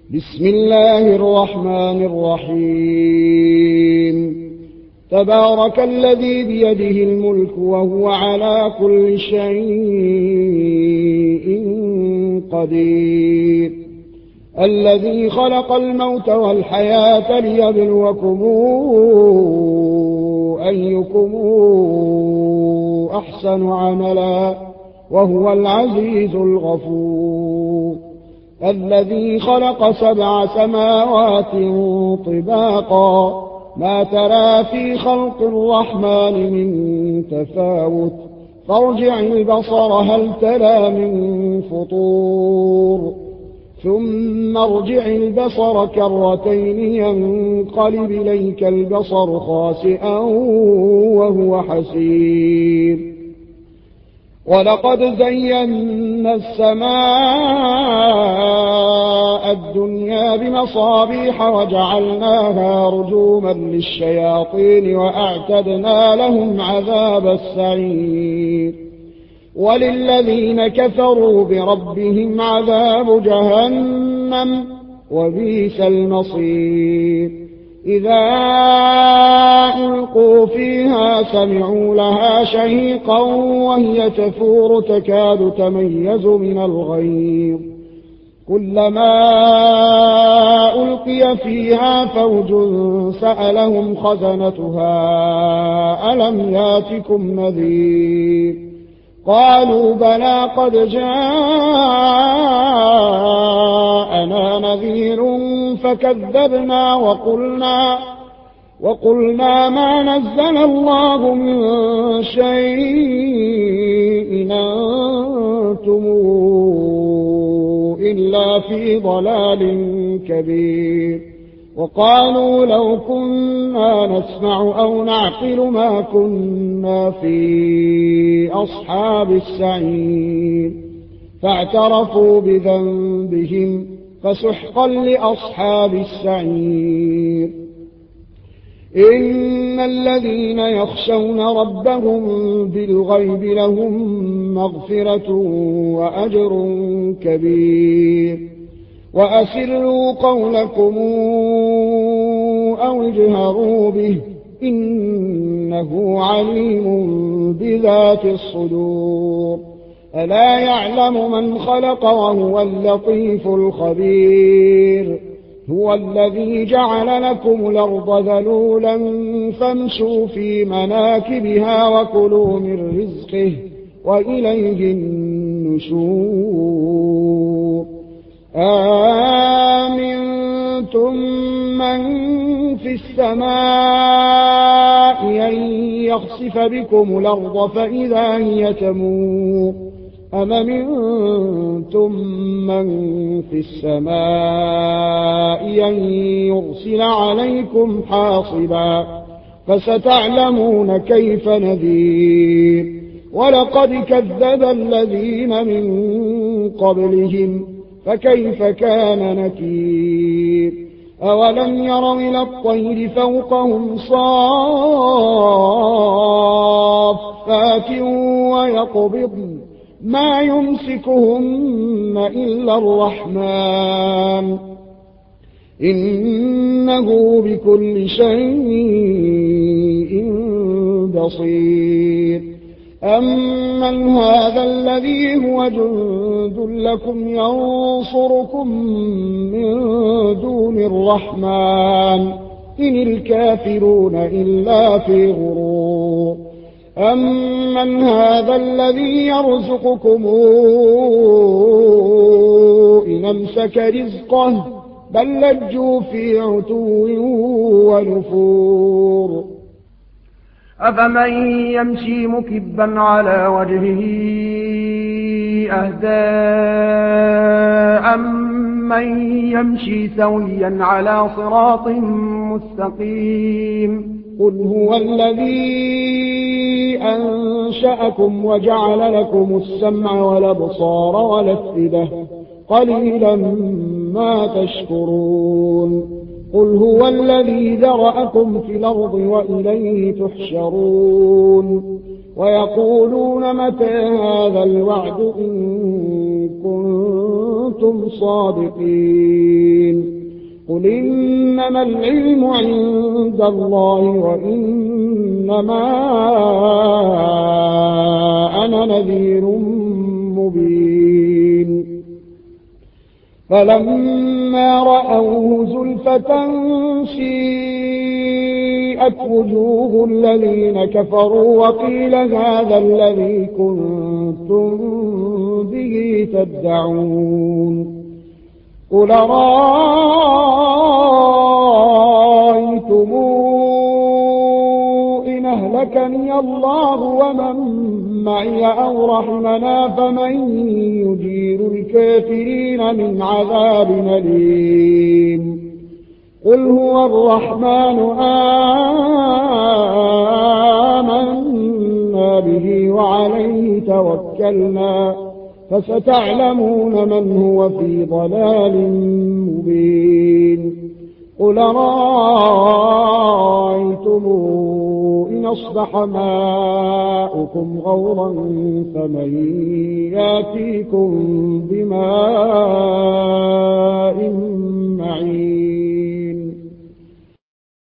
بسم الله الرحمن الرحيم تبارك الذي بيده الملك وهو على كل شيء قدير الذي خلق الموت والحياة ليبلوكم أيكم أحسن عملا وهو العزيز الغفور الذي خلق 7 سماوات طباقا ما ترى في خلق الرحمن من تفاوت فارجع البصر هل ترى من فطور ثم ارجع البصر كرتين ينقلب إليك البصر خاسئا وهو حسير ولقد زينا السماء الدنيا بمصابيح وجعلناها رجوما للشياطين وأعتدنا لهم عذاب السعير وللذين كفروا بربهم عذاب جهنم وبئس المصير إذا ألقوا فيها سمعوا لها شهيقا وهي تفور تكاد تميز من الغيظ كلما ألقي فيها فوج سألهم خزنتها ألم ياتكم نذير قالوا بلى قد جاءنا نذير فكذبنا وقلنا ما نزل الله من شيء أنتم إلا في ضلال كبير وقالوا لو كنا نسمع أو نعقل ما كنا في أصحاب السعير فاعترفوا بذنبهم فسحقا لأصحاب السعير إن الذين يخشون ربهم بالغيب لهم مغفرة وأجر كبير وأسروا قولكم أو اجهروا به إنه عليم بذات الصدور ألا يعلم من خلق وهو اللطيف الخبير هو الذي جعل لكم الأرض ذلولا فامشوا في مناكبها وكلوا من رزقه وإليه النشور آمنتم من في السماء أن يخسف بكم الأرض فإذا هي تمور أم منتم من في السماء أن يرسل عليكم حاصبا فستعلمون كيف نذير ولقد كذب الذين من قبلهم فكيف كان نكير أولم يروا إلى الطير فوقهم صافات ويقبضن ما يمسكهن إلا الرحمن إنه بكل شيء بصير أمن هذا الذي هو جند لكم ينصركم من دون الرحمن إن الكافرون إلا في غرور أمن هذا الذي يرزقكم إن أمسك رزقه بل لجوا في عتو ونفور أفمن يمشي مكبا على وجهه أهدى أمن يمشي سويا على صراط مستقيم قل هو الذي أنشأكم وجعل لكم السمع والأبصار والأفئدة قليلا ما تشكرون قل هو الذي ذرأكم في الأرض وإليه تحشرون ويقولون متى هذا الوعد إن كنتم صادقين قل إنما العلم عند الله وإنما أنا نذير مبين فلما رأوه زلفة سيئت وجوه الذين كفروا وقيل هذا الذي كنتم به تدعون قل رأيتم إن أهلكني الله ومن معي أو رحمنا فمن يجير الكافرين من عذاب أليم قل هو الرحمن آمنا به وعليه توكلنا فستعلمون من هو في ضلال مبين قل رأيتم إن أصبح ماؤكم غورا فمن يأتيكم بماء